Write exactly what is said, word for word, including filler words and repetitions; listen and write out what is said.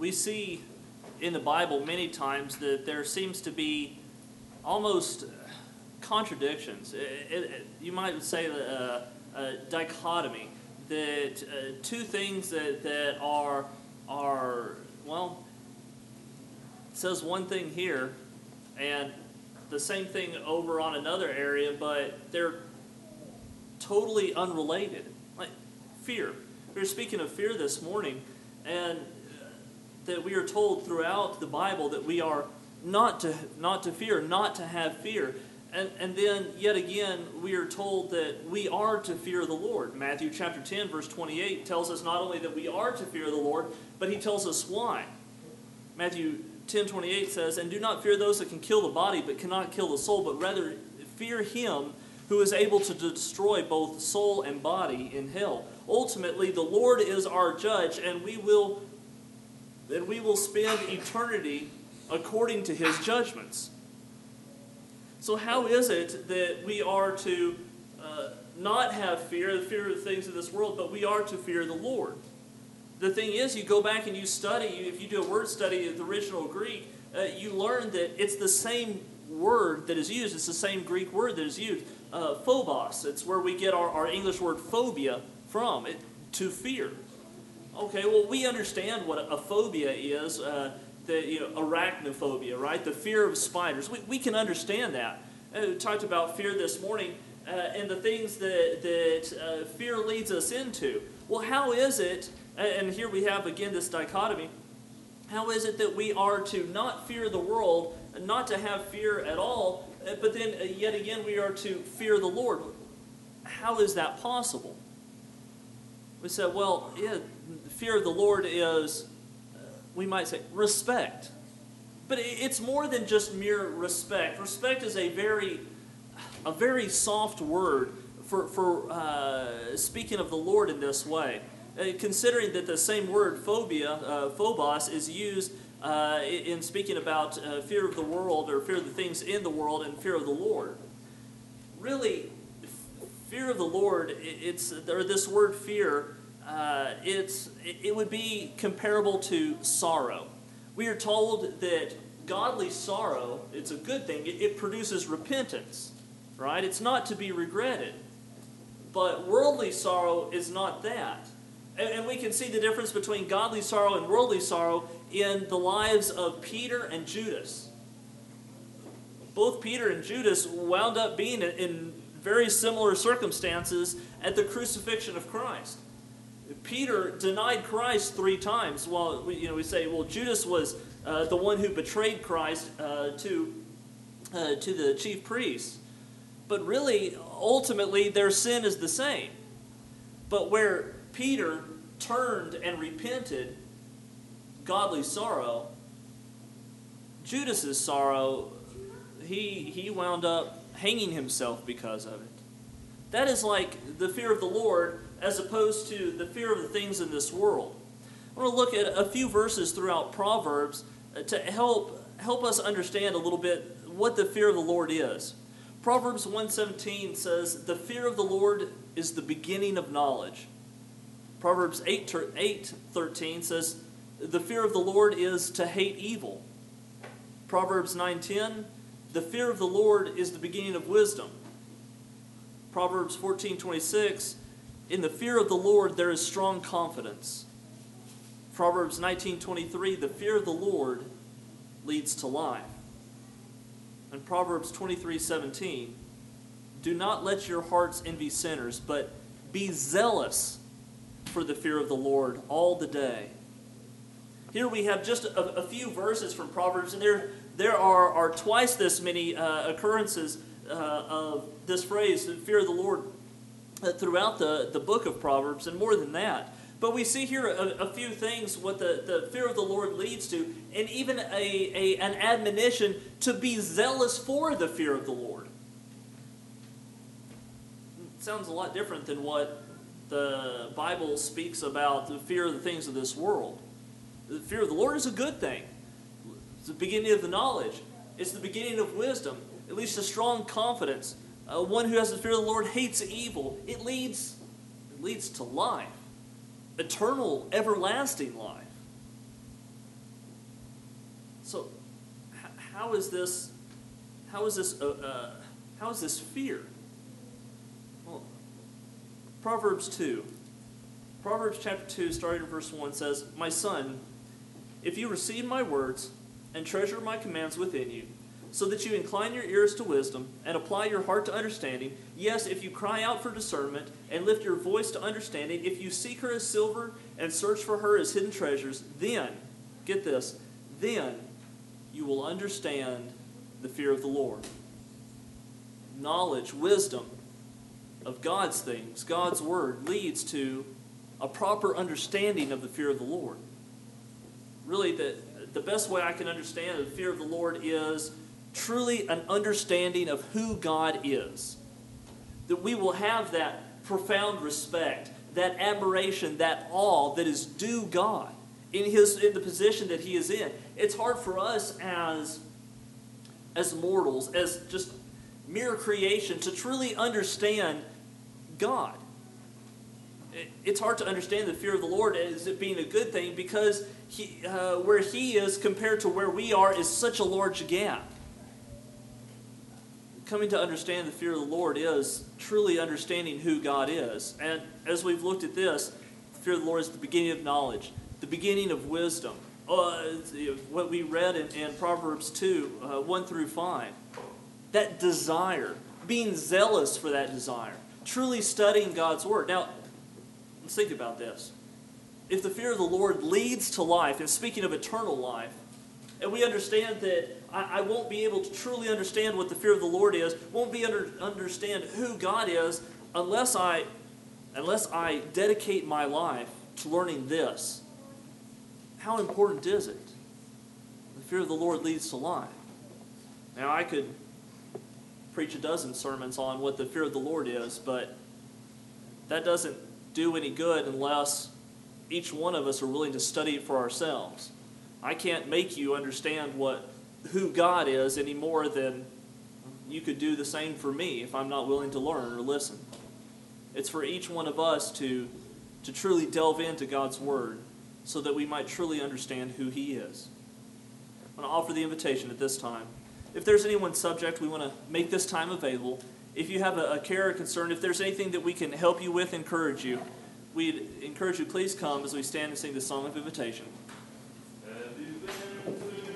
we see in the Bible many times that there seems to be almost contradictions. It, it, you might say a, a dichotomy, that uh, two things that, that are, are, well, it says one thing here and the same thing over on another area, but they're totally unrelated. Like fear. We were speaking of fear this morning, and that we are told throughout the Bible that we are not to not to fear, not to have fear. And, and then, yet again, we are told that we are to fear the Lord. Matthew chapter ten, verse twenty-eight tells us not only that we are to fear the Lord, but he tells us why. Matthew ten twenty-eight says, "And do not fear those that can kill the body, but cannot kill the soul, but rather fear him who is able to destroy both soul and body in hell." Ultimately, the Lord is our judge, and we will, and we will spend eternity according to his judgments. So how is it that we are to uh, not have fear, the fear of the things of this world, but we are to fear the Lord? The thing is, you go back and you study, if you do a word study of the original Greek, uh, you learn that it's the same word that is used. It's the same Greek word that is used. Uh, phobos, it's where we get our, our English word phobia from, it, to fear. Okay, well, we understand what a phobia is, uh, the you know, arachnophobia, right? The fear of spiders. We, we can understand that. Uh, we talked about fear this morning uh, and the things that, that uh, fear leads us into. Well, how is it, and here we have again this dichotomy, how is it that we are to not fear the world, not to have fear at all, but then uh, yet again we are to fear the Lord? How is that possible? We said, well, yeah, the fear of the Lord is, uh, we might say, respect. But it's more than just mere respect. Respect is a very, a very soft word for, for uh, speaking of the Lord in this way. Uh, considering that the same word, phobia, uh, phobos, is used uh, in speaking about uh, fear of the world, or fear of the things in the world, and fear of the Lord. Really, fear of the Lord, it's, or this word fear, uh, it's, it would be comparable to sorrow. We are told that godly sorrow, it's a good thing, it, it produces repentance, right? It's not to be regretted. But worldly sorrow is not that. And, and we can see the difference between godly sorrow and worldly sorrow in the lives of Peter and Judas. Both Peter and Judas wound up being in, in very similar circumstances at the crucifixion of Christ. Peter denied Christ three times. Well, we, you know, we say, well, Judas was uh, the one who betrayed Christ uh, to uh, to the chief priests. But really, ultimately, their sin is the same. But where Peter turned and repented, godly sorrow, Judas's sorrow, he he wound up hanging himself because of it. That is like the fear of the Lord as opposed to the fear of the things in this world. I want to look at a few verses throughout Proverbs to help help us understand a little bit what the fear of the Lord is. Proverbs one seventeen says, "The fear of the Lord is the beginning of knowledge." Proverbs eight thirteen says, "The fear of the Lord is to hate evil." Proverbs nine ten, "The fear of the Lord is the beginning of wisdom." Proverbs fourteen twenty-six, "In the fear of the Lord there is strong confidence." Proverbs nineteen twenty-three, "The fear of the Lord leads to life." And Proverbs twenty-three seventeen, "Do not let your hearts envy sinners, but be zealous for the fear of the Lord all the day." Here we have just a, a few verses from Proverbs, and there, there are, are twice this many uh, occurrences uh, of this phrase, the fear of the Lord, uh, throughout the, the book of Proverbs, and more than that. But we see here a, a few things what the, the fear of the Lord leads to, and even a, a, an admonition to be zealous for the fear of the Lord. It sounds a lot different than what the Bible speaks about the fear of the things of this world. The fear of the Lord is a good thing. It's the beginning of the knowledge. It's the beginning of wisdom. It leads to strong confidence. Uh, one who has the fear of the Lord hates evil. It leads, it leads to life. Eternal, everlasting life. So, h- how is this? How is this? Uh, uh, how is this fear? Well, Proverbs two. Proverbs chapter two, starting in verse one, says, "My son, if you receive my words and treasure my commands within you, so that you incline your ears to wisdom and apply your heart to understanding, yes, if you cry out for discernment and lift your voice to understanding, if you seek her as silver and search for her as hidden treasures, then," get this, "then you will understand the fear of the Lord." Knowledge, wisdom of God's things, God's word, leads to a proper understanding of the fear of the Lord. Really, the, the best way I can understand the fear of the Lord is truly an understanding of who God is. That we will have that profound respect, that admiration, that awe that is due God in his in the position that he is in. It's hard for us as, as mortals, as just mere creation, to truly understand God. It's hard to understand the fear of the Lord as it being a good thing, because he, uh, where he is compared to where we are is such a large gap. Coming to understand the fear of the Lord is truly understanding who God is. And as we've looked at this, the fear of the Lord is the beginning of knowledge, the beginning of wisdom. Uh, what we read in, in Proverbs two, uh, one through five. That desire, being zealous for that desire, truly studying God's word. Now, let's think about this. If the fear of the Lord leads to life, and speaking of eternal life, and we understand that I, I won't be able to truly understand what the fear of the Lord is, won't be under understand who God is unless I, unless I dedicate my life to learning this. How important is it? The fear of the Lord leads to life. Now, I could preach a dozen sermons on what the fear of the Lord is, but that doesn't do any good unless each one of us are willing to study it for ourselves. I can't make you understand what who God is any more than you could do the same for me if I'm not willing to learn or listen. It's for each one of us to, to truly delve into God's word so that we might truly understand who he is. I want to offer the invitation at this time. If there's any one subject, we want to make this time available. If you have a, a care or concern, if there's anything that we can help you with, encourage you, we'd encourage you, please come as we stand and sing the song of invitation.